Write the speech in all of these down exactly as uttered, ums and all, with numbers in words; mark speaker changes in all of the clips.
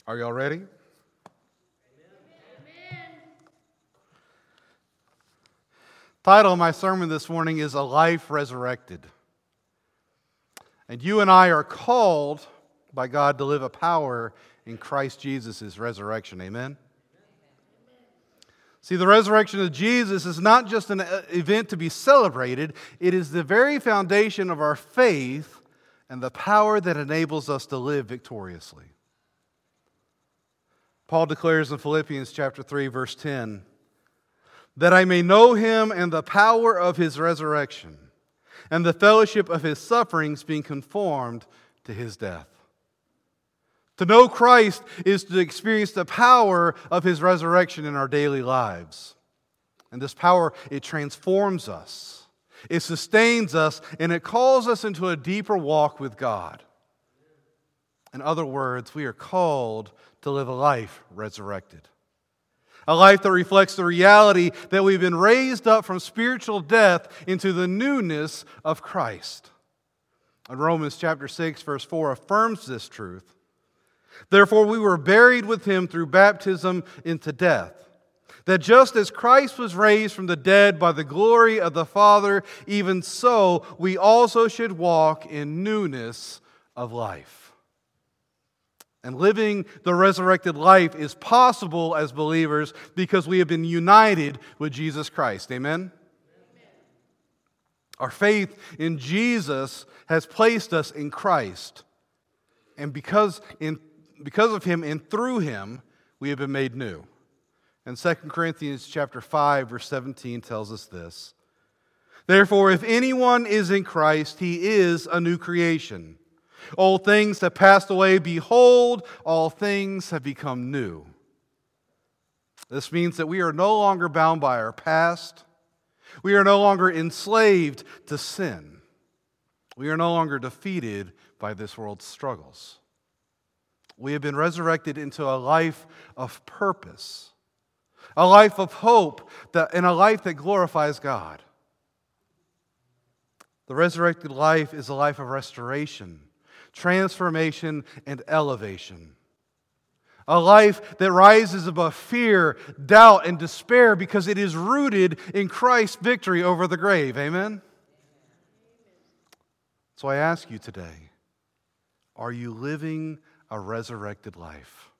Speaker 1: Are y'all ready?
Speaker 2: Amen.
Speaker 1: Title of my sermon this morning is A Life Resurrected. And you and I are called by God to live a power in Christ Jesus' resurrection. Amen? See, the resurrection of Jesus is not just an event to be celebrated. It is the very foundation of our faith and the power that enables us to live victoriously. Paul declares in Philippians chapter three, verse ten, that I may know him and the power of his resurrection, and the fellowship of his sufferings, being conformed to his death. To know Christ is to experience the power of his resurrection in our daily lives. And this power, it transforms us, it sustains us, and it calls us into a deeper walk with God. In other words, we are called to live a life resurrected. A life that reflects the reality that we've been raised up from spiritual death into the newness of Christ. And Romans chapter six, verse four affirms this truth. Therefore, we were buried with him through baptism into death, that just as Christ was raised from the dead by the glory of the Father, even so we also should walk in newness of life. And living the resurrected life is possible as believers because we have been united with Jesus Christ. Amen? Amen? Our faith in Jesus has placed us in Christ. And because, in, because of him and through him, we have been made new. And Second Corinthians chapter five, verse seventeen tells us this. Therefore, if anyone is in Christ, he is a new creation. Old things have passed away. Behold, all things have become new. This means that we are no longer bound by our past. We are no longer enslaved to sin. We are no longer defeated by this world's struggles. We have been resurrected into a life of purpose, a life of hope, that, and a life that glorifies God. The resurrected life is a life of restoration, transformation, and elevation. A life that rises above fear, doubt, and despair because it is rooted in Christ's victory over the grave. Amen? So I ask you today, are you living a resurrected life?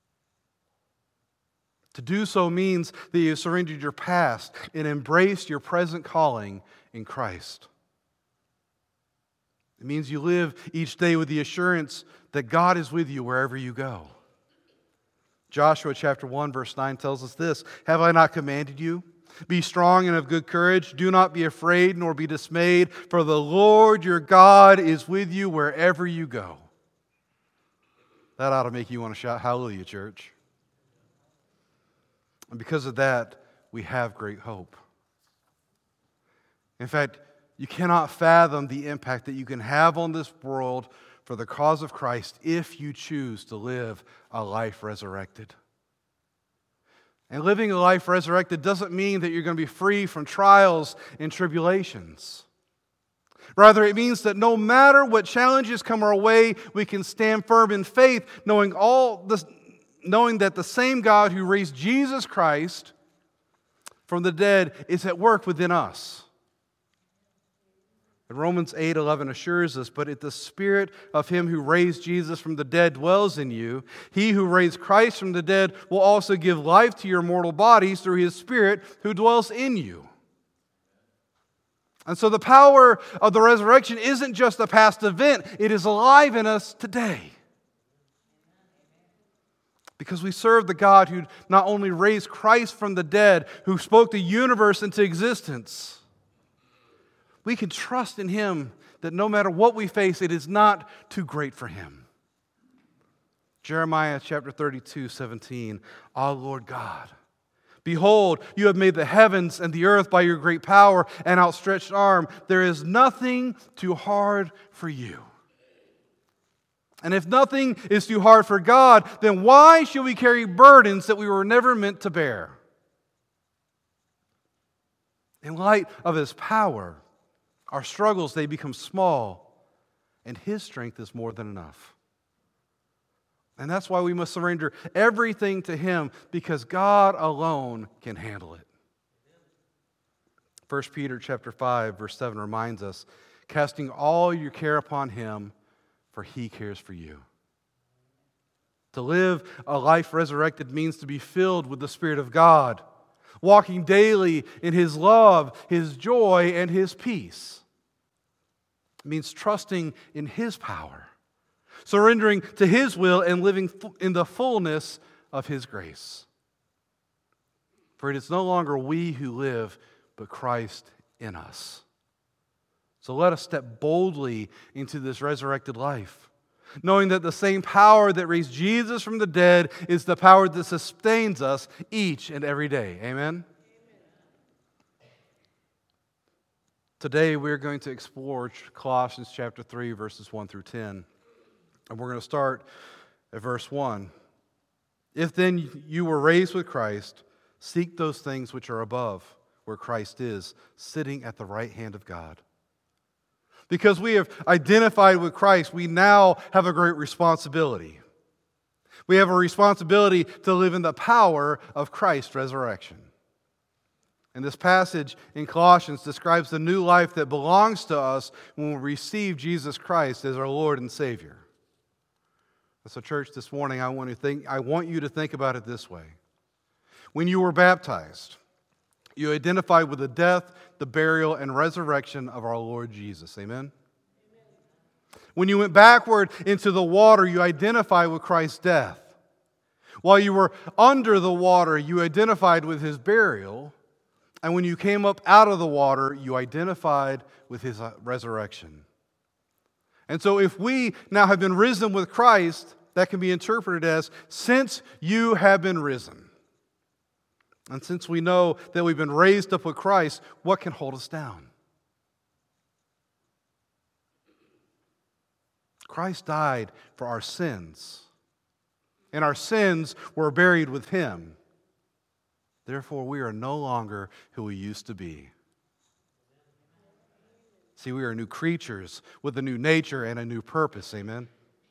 Speaker 1: To do so means that you have surrendered your past and embraced your present calling in Christ. It means you live each day with the assurance that God is with you wherever you go. Joshua chapter one, verse nine tells us this, have I not commanded you? Be strong and of good courage. Do not be afraid nor be dismayed, for the Lord your God is with you wherever you go. That ought to make you want to shout hallelujah, church. And because of that, we have great hope. In fact, you cannot fathom the impact that you can have on this world for the cause of Christ if you choose to live a life resurrected. And living a life resurrected doesn't mean that you're going to be free from trials and tribulations. Rather, it means that no matter what challenges come our way, we can stand firm in faith, knowing all this, knowing that the same God who raised Jesus Christ from the dead is at work within us. And Romans eight eleven assures us, but if the Spirit of him who raised Jesus from the dead dwells in you, he who raised Christ from the dead will also give life to your mortal bodies through his Spirit who dwells in you. And so the power of the resurrection isn't just a past event, it is alive in us today. Because we serve the God who not only raised Christ from the dead, who spoke the universe into existence, we can trust in him that no matter what we face, it is not too great for him. Jeremiah chapter thirty-two, seventeen, Ah, Lord God, behold, you have made the heavens and the earth by your great power and outstretched arm. There is nothing too hard for you. And if nothing is too hard for God, then why should we carry burdens that we were never meant to bear? In light of his power, our struggles, they become small, and his strength is more than enough. And that's why we must surrender everything to Him, because God alone can handle it. First Peter chapter five, verse seven reminds us, casting all your care upon Him, for He cares for you. To live a life resurrected means to be filled with the Spirit of God, walking daily in His love, His joy, and His peace. It means trusting in His power, surrendering to His will, and living in the fullness of His grace. For it is no longer we who live, but Christ in us. So let us step boldly into this resurrected life, knowing that the same power that raised Jesus from the dead is the power that sustains us each and every day. Amen? Amen. Today we're going to explore Colossians chapter three, verses one through ten. And we're going to start at verse one. If then you were raised with Christ, seek those things which are above, where Christ is, sitting at the right hand of God. Because we have identified with Christ, we now have a great responsibility. We have a responsibility to live in the power of Christ's resurrection. And this passage in Colossians describes the new life that belongs to us when we receive Jesus Christ as our Lord and Savior. So, church, this morning I want to think, I want you to think about it this way. When you were baptized, you identified with the death, the burial, and resurrection of our Lord Jesus. Amen? Amen? When you went backward into the water, you identified with Christ's death. While you were under the water, you identified with His burial. And when you came up out of the water, you identified with His resurrection. And so if we now have been risen with Christ, that can be interpreted as, since you have been risen. And since we know that we've been raised up with Christ, what can hold us down? Christ died for our sins, and our sins were buried with Him. Therefore, we are no longer who we used to be. See, we are new creatures with a new nature and a new purpose. Amen?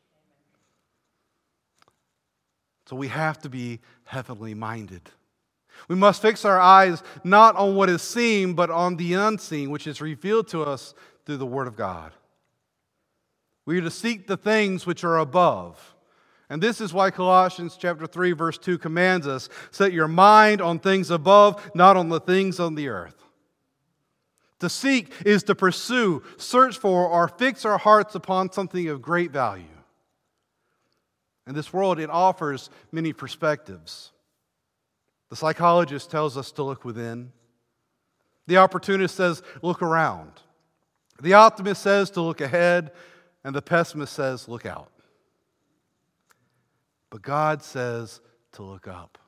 Speaker 1: So we have to be heavenly minded. We must fix our eyes not on what is seen, but on the unseen, which is revealed to us through the Word of God. We are to seek the things which are above. And this is why Colossians chapter three, verse two commands us, set your mind on things above, not on the things on the earth. To seek is to pursue, search for, or fix our hearts upon something of great value. In this world, it offers many perspectives. The psychologist tells us to look within. The opportunist says, look around. The optimist says to look ahead, and the pessimist says, look out. But God says to look up.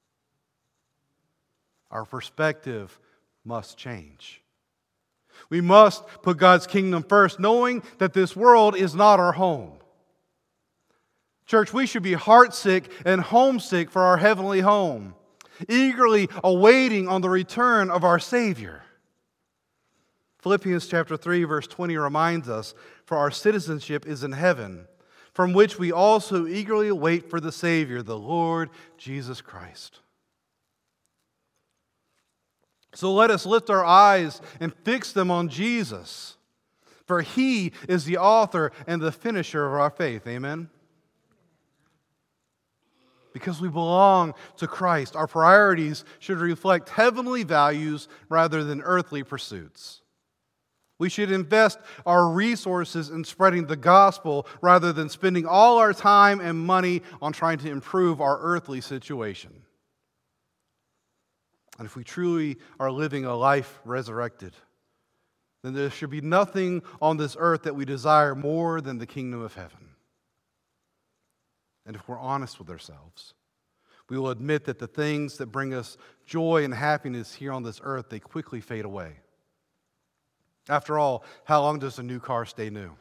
Speaker 1: Our perspective must change. We must put God's kingdom first, knowing that this world is not our home. Church, we should be heartsick and homesick for our heavenly home, eagerly awaiting on the return of our Savior. Philippians chapter three, verse twenty reminds us, for our citizenship is in heaven, from which we also eagerly await for the Savior, the Lord Jesus Christ. So let us lift our eyes and fix them on Jesus, for He is the author and the finisher of our faith. Amen? Because we belong to Christ, our priorities should reflect heavenly values rather than earthly pursuits. We should invest our resources in spreading the gospel rather than spending all our time and money on trying to improve our earthly situation. And if we truly are living a life resurrected, then there should be nothing on this earth that we desire more than the kingdom of heaven. And if we're honest with ourselves, we will admit that the things that bring us joy and happiness here on this earth, they quickly fade away. After all, how long does a new car stay new?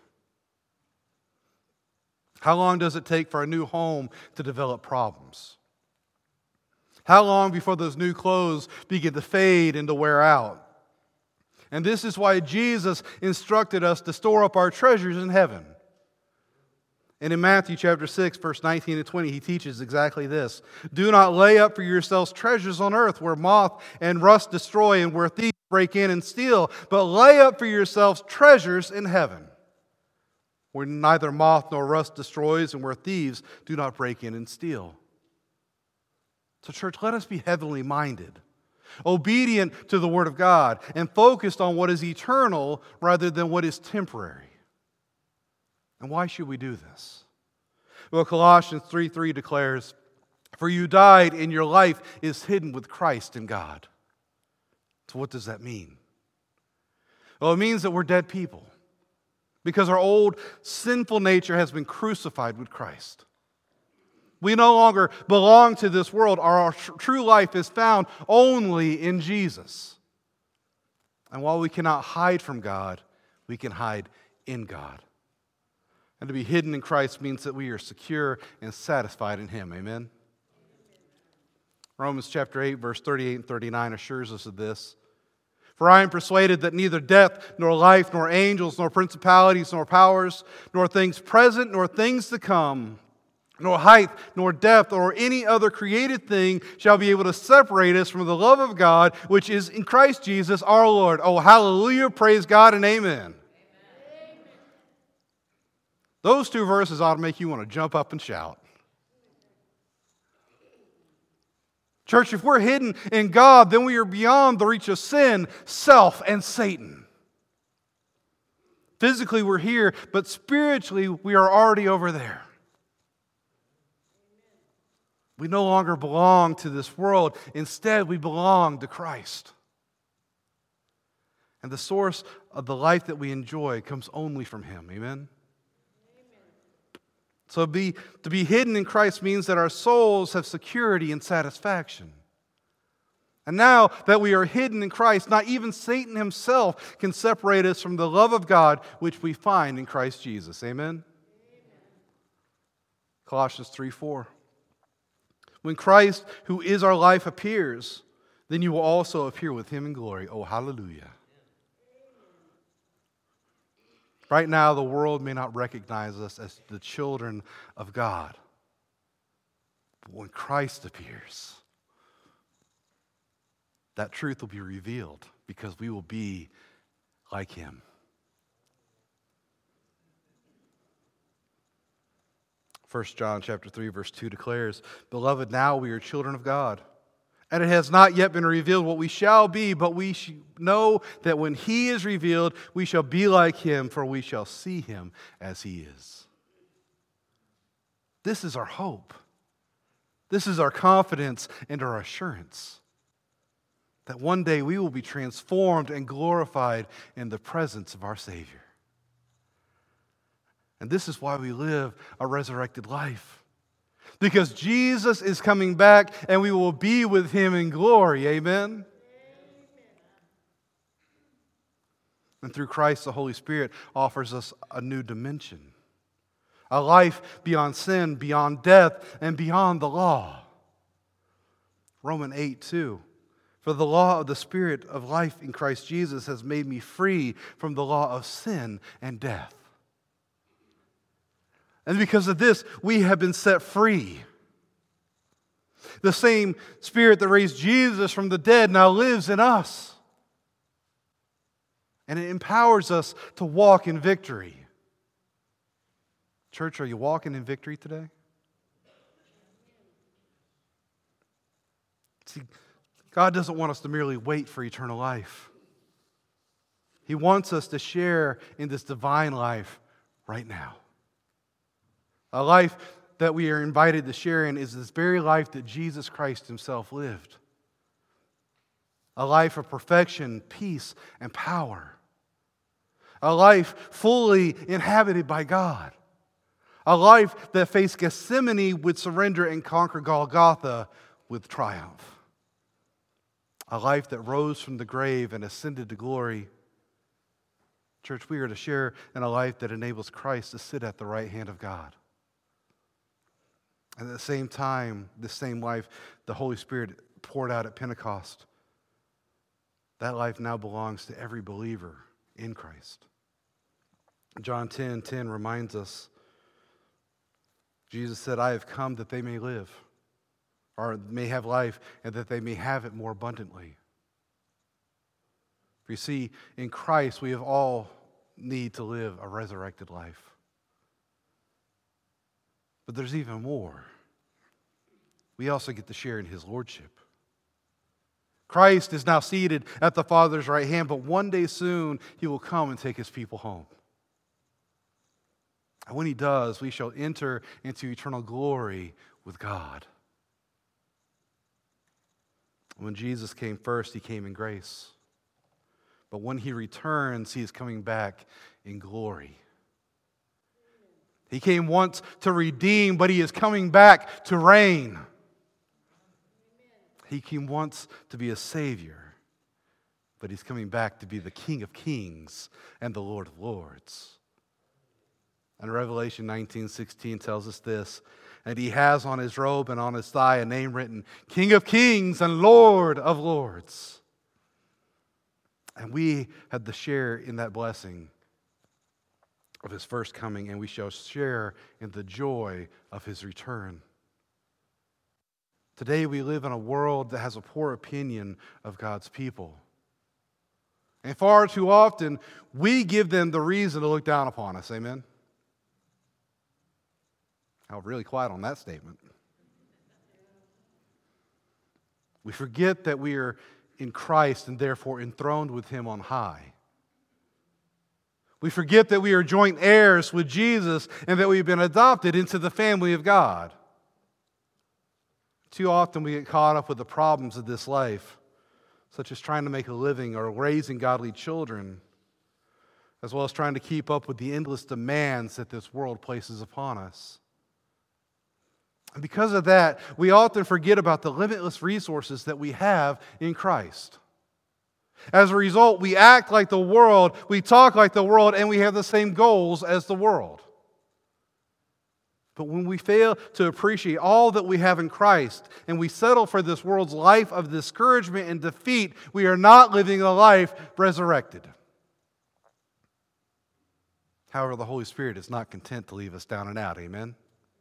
Speaker 1: How long does it take for a new home to develop problems? How long before those new clothes begin to fade and to wear out? And this is why Jesus instructed us to store up our treasures in heaven. And in Matthew chapter six, verse nineteen and twenty, he teaches exactly this. Do not lay up for yourselves treasures on earth where moth and rust destroy and where thieves break in and steal, but lay up for yourselves treasures in heaven, where neither moth nor rust destroys and where thieves do not break in and steal. So church, let us be heavenly minded, obedient to the Word of God, and focused on what is eternal rather than what is temporary. And why should we do this? Well, Colossians three three declares, "For you died, and your life is hidden with Christ in God." So what does that mean? Well, it means that we're dead people because our old sinful nature has been crucified with Christ. We no longer belong to this world. Our true life is found only in Jesus. And while we cannot hide from God, we can hide in God. And to be hidden in Christ means that we are secure and satisfied in Him. Amen? Romans chapter eight, verse thirty-eight and thirty-nine assures us of this. For I am persuaded that neither death, nor life, nor angels, nor principalities, nor powers, nor things present, nor things to come, nor height, nor depth, or any other created thing shall be able to separate us from the love of God, which is in Christ Jesus our Lord. Oh, hallelujah, praise God, and amen. Those two verses ought to make you want to jump up and shout. Church, if we're hidden in God, then we are beyond the reach of sin, self, and Satan. Physically, we're here, but spiritually, we are already over there. We no longer belong to this world. Instead, we belong to Christ. And the source of the life that we enjoy comes only from Him. Amen? So be, to be hidden in Christ means that our souls have security and satisfaction. And now that we are hidden in Christ, not even Satan himself can separate us from the love of God which we find in Christ Jesus. Amen? Amen. Colossians three four. When Christ, who is our life, appears, then you will also appear with Him in glory. Oh, hallelujah. Right now, the world may not recognize us as the children of God. But when Christ appears, that truth will be revealed because we will be like Him. First John chapter three, verse two declares, "Beloved, now we are children of God. And it has not yet been revealed what we shall be, but we know that when He is revealed, we shall be like Him, for we shall see Him as He is." This is our hope. This is our confidence and our assurance that one day we will be transformed and glorified in the presence of our Savior. And this is why we live a resurrected life. Because Jesus is coming back and we will be with Him in glory. Amen? Amen? And through Christ, the Holy Spirit offers us a new dimension. A life beyond sin, beyond death, and beyond the law. Romans eight two. For the law of the Spirit of life in Christ Jesus has made me free from the law of sin and death. And because of this, we have been set free. The same Spirit that raised Jesus from the dead now lives in us. And it empowers us to walk in victory. Church, are you walking in victory today? See, God doesn't want us to merely wait for eternal life. He wants us to share in this divine life right now. A life that we are invited to share in is this very life that Jesus Christ Himself lived. A life of perfection, peace, and power. A life fully inhabited by God. A life that faced Gethsemane with surrender and conquered Golgotha with triumph. A life that rose from the grave and ascended to glory. Church, we are to share in a life that enables Christ to sit at the right hand of God. And at the same time, this same life, the Holy Spirit poured out at Pentecost. That life now belongs to every believer in Christ. John ten ten reminds us Jesus said, I have come that they may live, or may have life, and that they may have it more abundantly. For you see, in Christ we have all need to live a resurrected life. But there's even more. We also get to share in His lordship. Christ is now seated at the Father's right hand, but one day soon He will come and take His people home. And when He does, we shall enter into eternal glory with God. When Jesus came first, He came in grace. But when He returns, He is coming back in glory. He came once to redeem, but He is coming back to reign. He came once to be a Savior, but He's coming back to be the King of Kings and the Lord of Lords. And Revelation nineteen sixteen tells us this, and He has on His robe and on His thigh a name written, King of Kings and Lord of Lords. And we had the share in that blessing of His first coming, and we shall share in the joy of His return. Today we live in a world that has a poor opinion of God's people. And far too often, we give them the reason to look down upon us. Amen? I'm really quiet on that statement. We forget that we are in Christ and therefore enthroned with Him on high. We forget that we are joint heirs with Jesus and that we've been adopted into the family of God. Too often we get caught up with the problems of this life, such as trying to make a living or raising godly children, as well as trying to keep up with the endless demands that this world places upon us. And because of that, we often forget about the limitless resources that we have in Christ. As a result, we act like the world, we talk like the world, and we have the same goals as the world. But when we fail to appreciate all that we have in Christ, and we settle for this world's life of discouragement and defeat, we are not living a life resurrected. However, the Holy Spirit is not content to leave us down and out. Amen?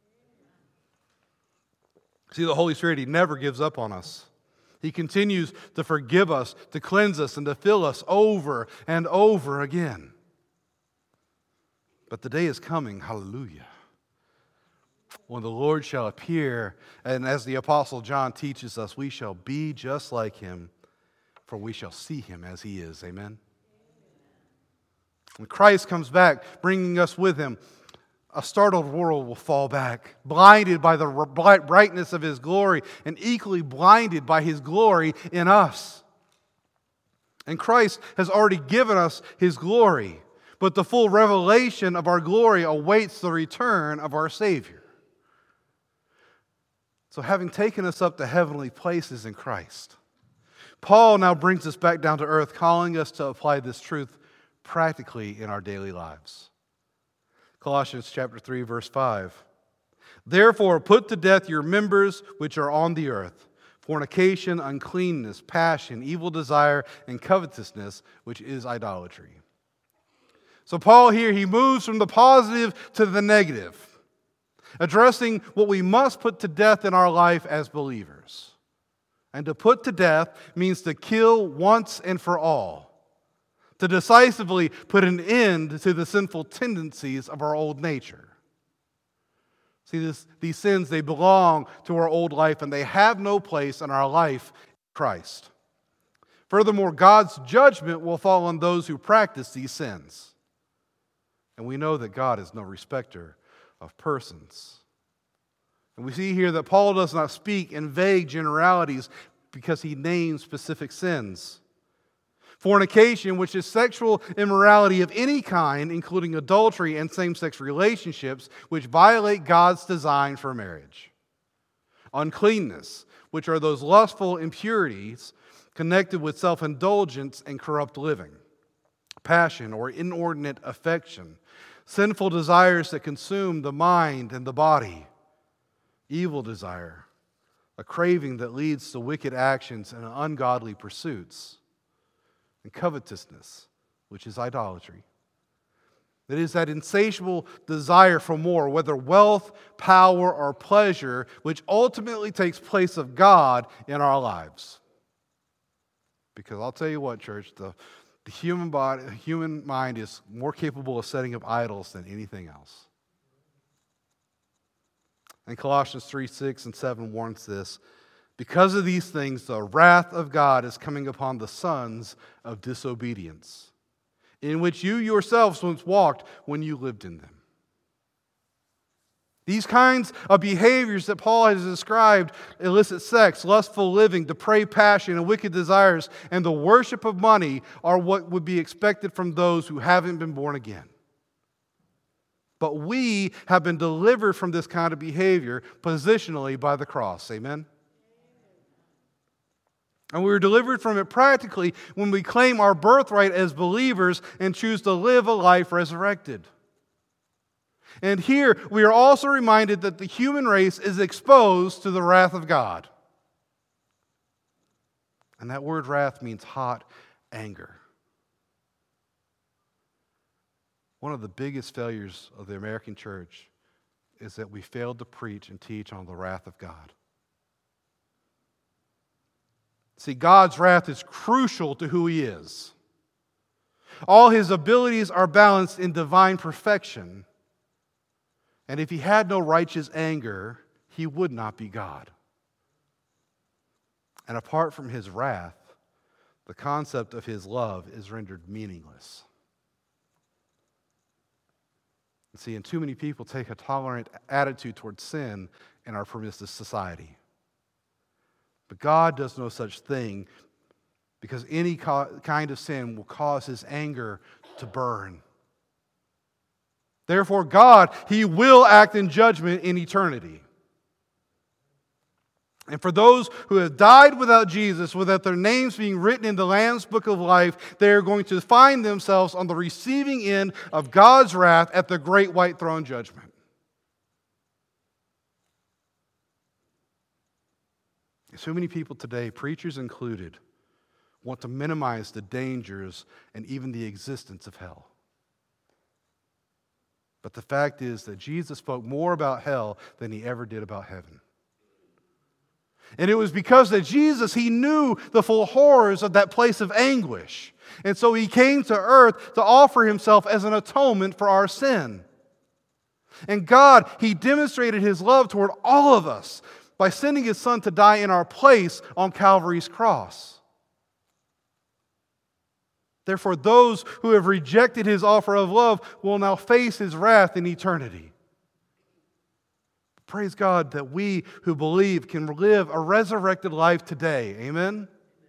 Speaker 1: See, the Holy Spirit, He never gives up on us. He continues to forgive us, to cleanse us, and to fill us over and over again. But the day is coming, hallelujah, when the Lord shall appear, and as the Apostle John teaches us, we shall be just like Him, for we shall see Him as He is. Amen? When Christ comes back, bringing us with Him, a startled world will fall back, blinded by the brightness of His glory and equally blinded by His glory in us. And Christ has already given us His glory, but the full revelation of our glory awaits the return of our Savior. So having taken us up to heavenly places in Christ, Paul now brings us back down to earth, calling us to apply this truth practically in our daily lives. Colossians chapter three, verse five. Therefore, put to death your members which are on the earth, fornication, uncleanness, passion, evil desire, and covetousness, which is idolatry. So Paul here, he moves from the positive to the negative, addressing what we must put to death in our life as believers. And to put to death means to kill once and for all, to decisively put an end to the sinful tendencies of our old nature. See, this, these sins, they belong to our old life and they have no place in our life in Christ. Furthermore, God's judgment will fall on those who practice these sins. And we know that God is no respecter of persons. And we see here that Paul does not speak in vague generalities because he names specific sins. Fornication, which is sexual immorality of any kind, including adultery and same-sex relationships, which violate God's design for marriage. Uncleanness, which are those lustful impurities connected with self-indulgence and corrupt living. Passion, or inordinate affection, sinful desires that consume the mind and the body. Evil desire, a craving that leads to wicked actions and ungodly pursuits. And covetousness, which is idolatry. It is that insatiable desire for more, whether wealth, power, or pleasure, which ultimately takes place of God in our lives. Because I'll tell you what, church, the, the human body, the human mind is more capable of setting up idols than anything else. And Colossians three, six, and seven warns this. Because of these things, the wrath of God is coming upon the sons of disobedience, in which you yourselves once walked when you lived in them. These kinds of behaviors that Paul has described, illicit sex, lustful living, depraved passion, and wicked desires, and the worship of money, are what would be expected from those who haven't been born again. But we have been delivered from this kind of behavior positionally by the cross. Amen? And we were delivered from it practically when we claim our birthright as believers and choose to live a life resurrected. And here we are also reminded that the human race is exposed to the wrath of God. And that word wrath means hot anger. One of the biggest failures of the American church is that we failed to preach and teach on the wrath of God. See, God's wrath is crucial to who He is. All His abilities are balanced in divine perfection. And if He had no righteous anger, He would not be God. And apart from His wrath, the concept of His love is rendered meaningless. See, and too many people take a tolerant attitude towards sin in our permissive society. But God does no such thing, because any kind of sin will cause His anger to burn. Therefore, God, He will act in judgment in eternity. And for those who have died without Jesus, without their names being written in the Lamb's Book of Life, they are going to find themselves on the receiving end of God's wrath at the great white throne judgment. So many people today, preachers included, want to minimize the dangers and even the existence of hell. But the fact is that Jesus spoke more about hell than He ever did about heaven. And it was because that Jesus, He knew the full horrors of that place of anguish. And so He came to earth to offer Himself as an atonement for our sin. And God, He demonstrated His love toward all of us by sending His Son to die in our place on Calvary's cross. Therefore, those who have rejected His offer of love will now face His wrath in eternity. Praise God that we who believe can live a resurrected life today. Amen? Amen?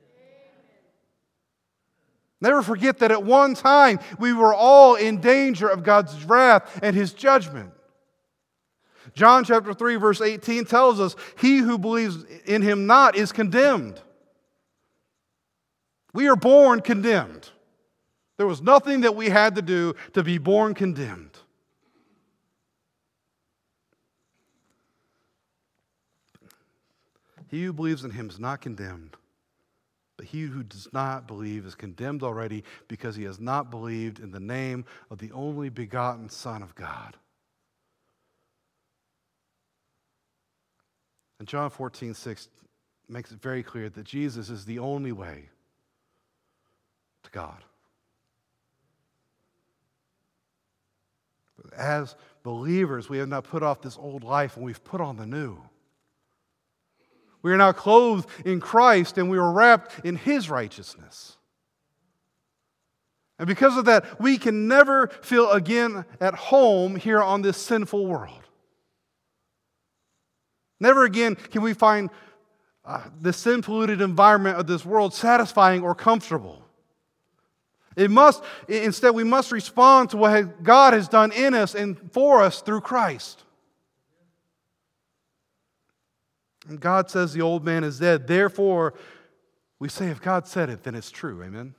Speaker 1: Never forget that at one time we were all in danger of God's wrath and His judgment. John chapter three verse eighteen tells us, "He who believes in Him not is condemned." We are born condemned. There was nothing that we had to do to be born condemned. He who believes in Him is not condemned, but he who does not believe is condemned already, because he has not believed in the name of the only begotten Son of God. And John fourteen six makes it very clear that Jesus is the only way to God. But as believers, we have now put off this old life and we've put on the new. We are now clothed in Christ and we are wrapped in His righteousness. And because of that, we can never feel again at home here on this sinful world. Never again can we find uh, the sin-polluted environment of this world satisfying or comfortable. It must, instead, we must respond to what God has done in us and for us through Christ. And God says the old man is dead. Therefore, we say if God said it, then it's true. Amen?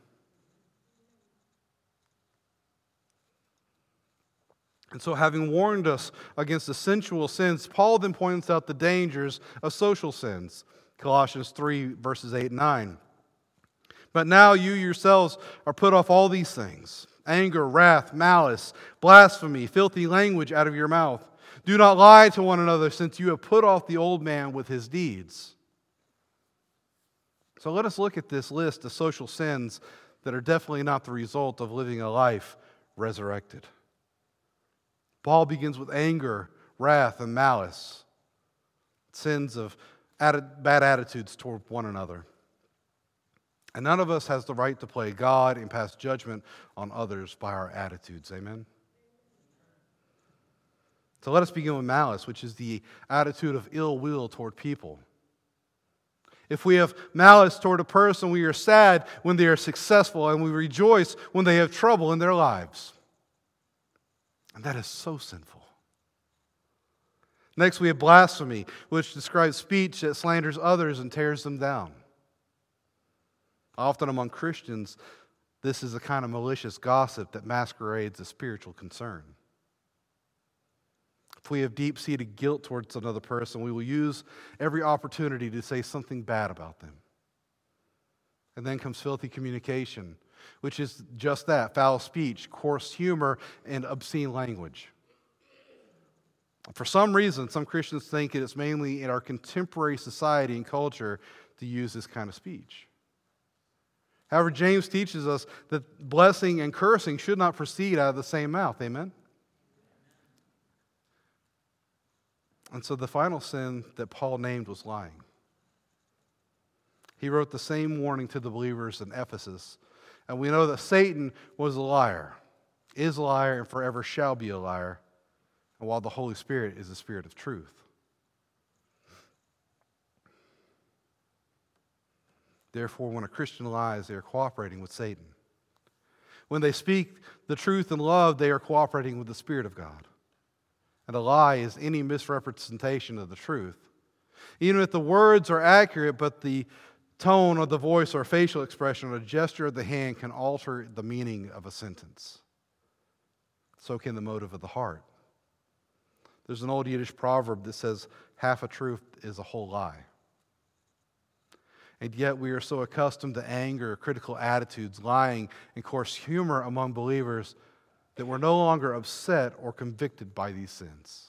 Speaker 1: And so, having warned us against the sensual sins, Paul then points out the dangers of social sins. Colossians three, verses eight and nine. But now you yourselves are put off all these things: anger, wrath, malice, blasphemy, filthy language out of your mouth. Do not lie to one another, since you have put off the old man with his deeds. So let us look at this list of social sins that are definitely not the result of living a life resurrected. Paul begins with anger, wrath, and malice, sins of bad attitudes toward one another. And none of us has the right to play God and pass judgment on others by our attitudes. Amen? So let us begin with malice, which is the attitude of ill will toward people. If we have malice toward a person, we are sad when they are successful, and we rejoice when they have trouble in their lives. And that is so sinful. Next, we have blasphemy, which describes speech that slanders others and tears them down. Often among Christians, this is a kind of malicious gossip that masquerades as spiritual concern. If we have deep-seated guilt towards another person, we will use every opportunity to say something bad about them. And then comes filthy communication, which is just that, foul speech, coarse humor, and obscene language. For some reason, some Christians think it is mainly in our contemporary society and culture to use this kind of speech. However, James teaches us that blessing and cursing should not proceed out of the same mouth. Amen? And so the final sin that Paul named was lying. He wrote the same warning to the believers in Ephesus. And we know that Satan was a liar, is a liar, and forever shall be a liar. And while the Holy Spirit is the Spirit of truth. Therefore, when a Christian lies, they are cooperating with Satan. When they speak the truth in love, they are cooperating with the Spirit of God. And a lie is any misrepresentation of the truth. Even if the words are accurate, but the tone of the voice or facial expression or gesture of the hand can alter the meaning of a sentence. So can the motive of the heart. There's an old Yiddish proverb that says, half a truth is a whole lie. And yet we are so accustomed to anger, critical attitudes, lying, and coarse humor among believers that we're no longer upset or convicted by these sins.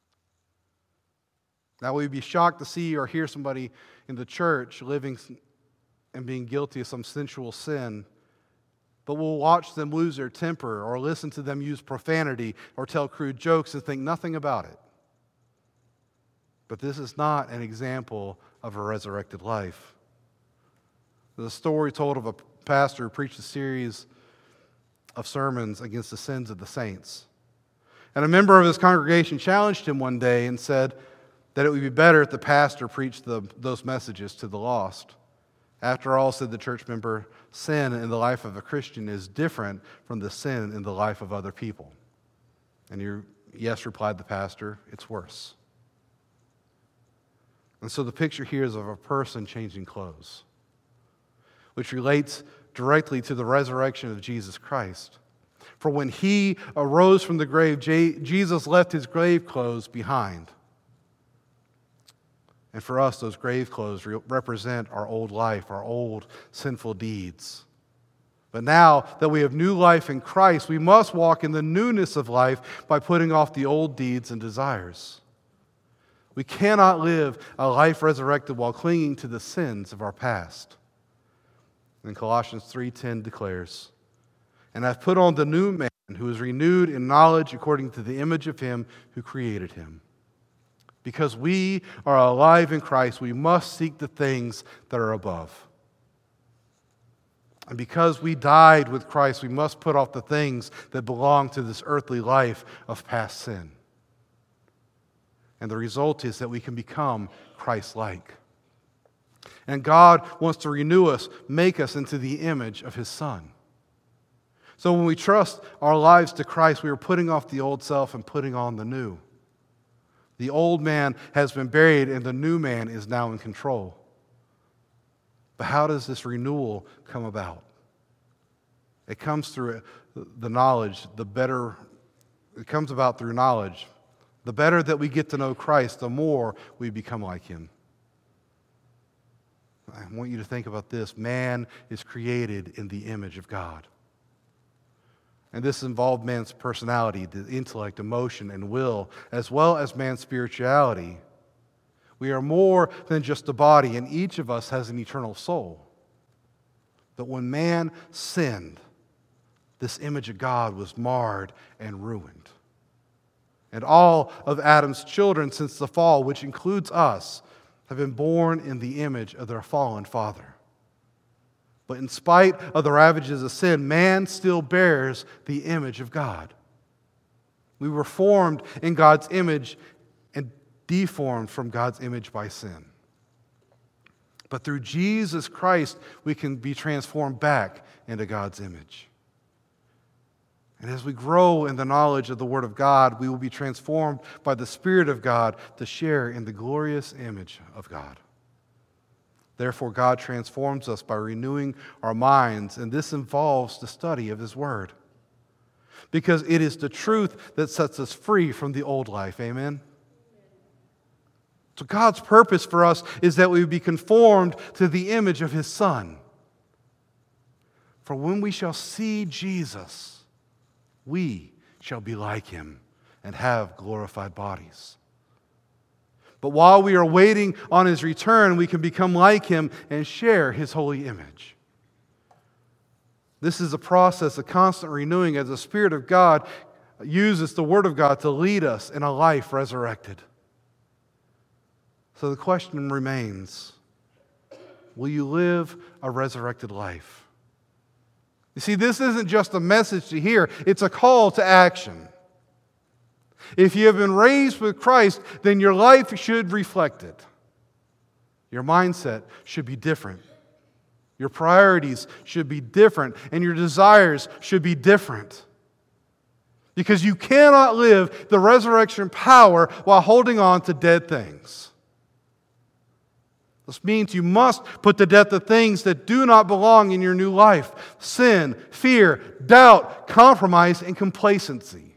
Speaker 1: Now we'd be shocked to see or hear somebody in the church living and being guilty of some sensual sin, but we'll watch them lose their temper or listen to them use profanity or tell crude jokes and think nothing about it. But this is not an example of a resurrected life. There's a story told of a pastor who preached a series of sermons against the sins of the saints. And a member of his congregation challenged him one day and said that it would be better if the pastor preached the, those messages to the lost. After all, said the church member, sin in the life of a Christian is different from the sin in the life of other people. And you, yes, replied the pastor, it's worse. And so the picture here is of a person changing clothes, which relates directly to the resurrection of Jesus Christ. For when he arose from the grave, Jesus left his grave clothes behind. And for us, those grave clothes represent our old life, our old sinful deeds. But now that we have new life in Christ, we must walk in the newness of life by putting off the old deeds and desires. We cannot live a life resurrected while clinging to the sins of our past. And Colossians three ten declares, and I've put on the new man who is renewed in knowledge according to the image of him who created him. Because we are alive in Christ, we must seek the things that are above. And because we died with Christ, we must put off the things that belong to this earthly life of past sin. And the result is that we can become Christ-like. And God wants to renew us, make us into the image of His Son. So when we trust our lives to Christ, we are putting off the old self and putting on the new. The old man has been buried and the new man is now in control. But how does this renewal come about? It comes through the knowledge, the better, it comes about through knowledge. The better that we get to know Christ, the more we become like Him. I want you to think about this. Man is created in the image of God. And this involved man's personality, the intellect, emotion, and will, as well as man's spirituality. We are more than just a body, and each of us has an eternal soul. But when man sinned, this image of God was marred and ruined. And all of Adam's children since the fall, which includes us, have been born in the image of their fallen father. But in spite of the ravages of sin, man still bears the image of God. We were formed in God's image and deformed from God's image by sin. But through Jesus Christ, we can be transformed back into God's image. And as we grow in the knowledge of the Word of God, we will be transformed by the Spirit of God to share in the glorious image of God. Therefore, God transforms us by renewing our minds, and this involves the study of His Word. Because it is the truth that sets us free from the old life. Amen? So God's purpose for us is that we be conformed to the image of His Son. For when we shall see Jesus, we shall be like Him and have glorified bodies. But while we are waiting on His return, we can become like Him and share His holy image. This is a process of constant renewing as the Spirit of God uses the Word of God to lead us in a life resurrected. So the question remains, will you live a resurrected life? You see, this isn't just a message to hear, it's a call to action. If you have been raised with Christ, then your life should reflect it. Your mindset should be different. Your priorities should be different, and your desires should be different. Because you cannot live the resurrection power while holding on to dead things. This means you must put to death the things that do not belong in your new life: sin, fear, doubt, compromise, and complacency.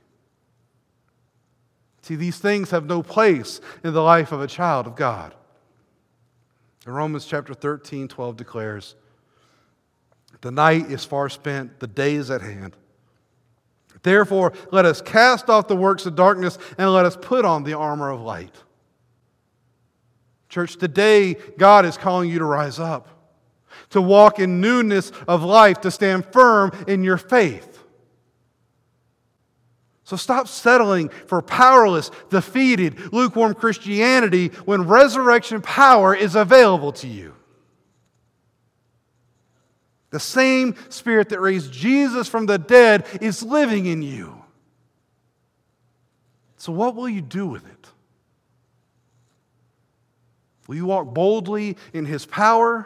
Speaker 1: See, these things have no place in the life of a child of God. In Romans chapter thirteen, twelve declares, "The night is far spent, the day is at hand. Therefore, let us cast off the works of darkness and let us put on the armor of light." Church, today God is calling you to rise up, to walk in newness of life, to stand firm in your faith. So stop settling for powerless, defeated, lukewarm Christianity when resurrection power is available to you. The same Spirit that raised Jesus from the dead is living in you. So what will you do with it? Will you walk boldly in His power?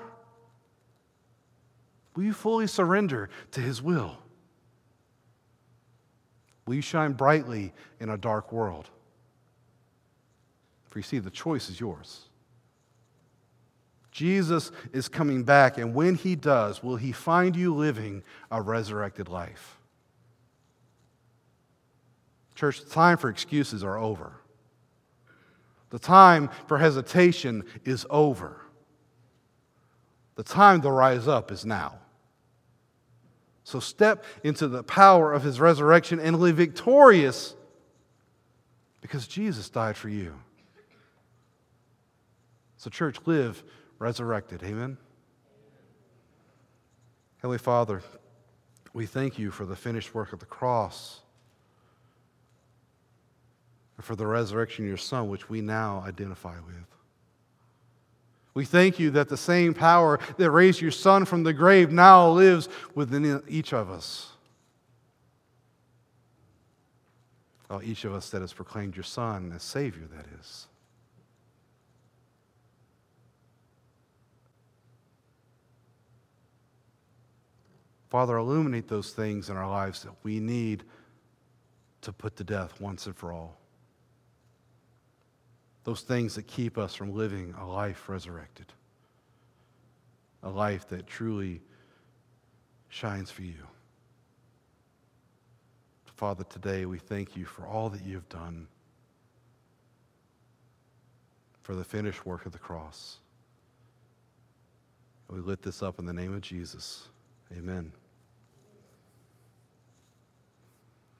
Speaker 1: Will you fully surrender to His will? Will you shine brightly in a dark world? For you see, the choice is yours. Jesus is coming back, and when He does, will He find you living a resurrected life? Church, the time for excuses are over. The time for hesitation is over. The time to rise up is now. So step into the power of His resurrection and live victorious because Jesus died for you. So church, live resurrected. Amen? Heavenly Father, we thank You for the finished work of the cross and for the resurrection of Your Son, which we now identify with. We thank You that the same power that raised Your Son from the grave now lives within each of us. Well, each of us that has proclaimed Your Son as Savior, that is. Father, illuminate those things in our lives that we need to put to death once and for all. Those things that keep us from living a life resurrected. A life that truly shines for You. Father, today we thank You for all that You have done, for the finished work of the cross. We lift this up in the name of Jesus. Amen.